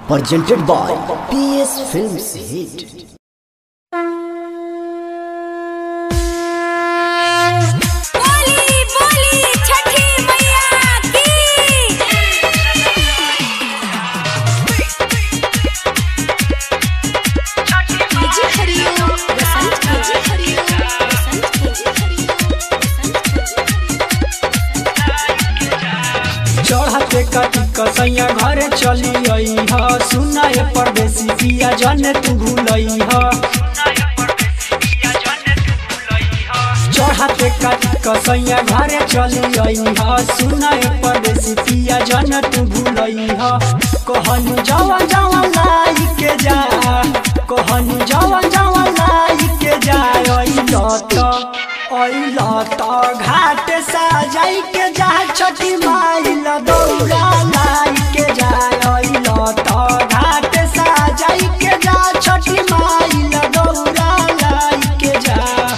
presented by PS Films Hit. चढ़ते कटी कसैया घरे चली आई ह सुनाए परदेसी पिया जने तू भूलई ह चढ़ते कटी कसैया घरे चली आई ह सुनाए परदेसी पिया जने तू भूलई ह कहनु जवन जवन लाई के जा कहनु जवन जवन लाई के जा ओइला त घाट सजाई के जा छठी माई ला दौड़ा लाई के जा ओइला त घाट सजाई के जा छठी माई ला दौड़ा लाई के जा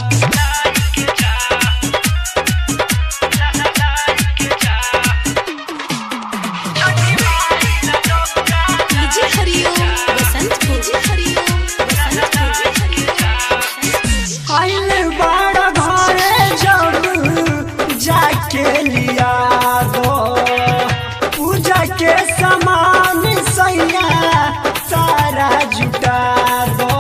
के लिया दो पूजा के सामान सैया सारा जुटा दो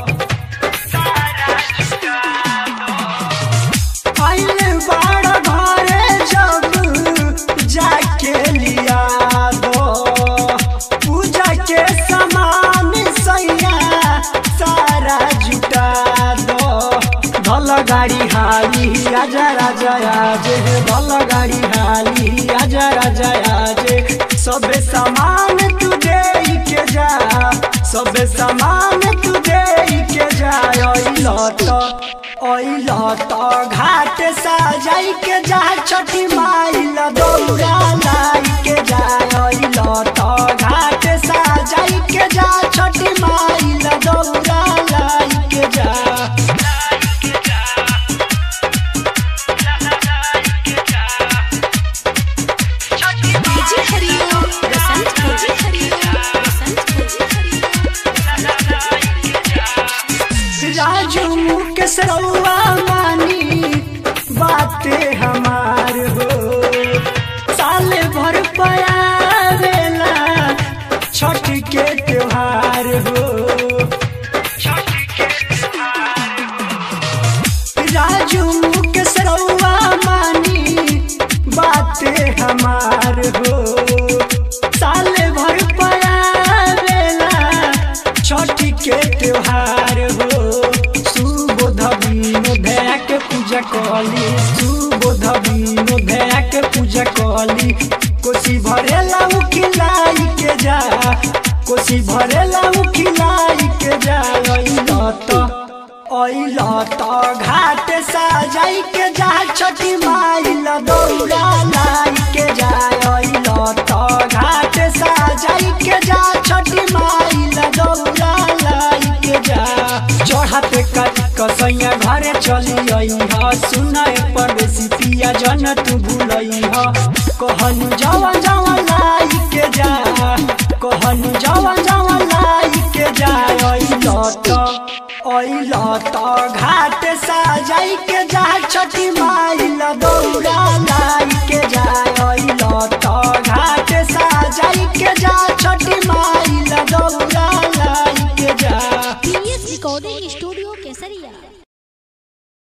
आइले बड़ा घरे जब जाके लिया दो पूजा के सामान सैया सारा जुटा दो धल गाड़ी हाली आजा राजा आजे धल गाड़ी हाली आजा राजा आजे सबे सामान तू दे के जा सबे सामान तू दे के जा ओइला त घाट सजाई के जा छठी माई ला दौड़ा लाई के जा ओइला त घाट सजाई के जा छठी माई ला दौड़ा लाई के जा राजू मुकेश रउआ मानी बातें हमार हो साल भर पयावेला छठ के त्योहार हो राजू मुकेश रउआ मानी बातें हमार हो साल भर पयावेला छठ के त्योहार हो के पूजा कली सुबोध बीनो भैया के पूजा कली कोसी भरेला उखिलाई के जा कोसी भरेला उखिलाई के जा ओइला त घाट सजाई के जा छठी माई ला दौड़ा लाई के जा ओइला त घाट सजाई के जा छठी माई ला दौड़ा लाई के जा चढ़ते कटी कसैया घरे चली आई ह सुनाए परदेसी पिया जन तू भूलई ह कहनु जवन जवन लाई के जा कहनु जवन जवन लाई के जा ओइला त घाट सजाई के जा छठी माई ला दौड़ा लाई के जा ओइला त घाट सजाई के जा छठी माई ला दौड़ा लाई के जा PS रिकॉर्डिंग स्टूडियो केसरिया।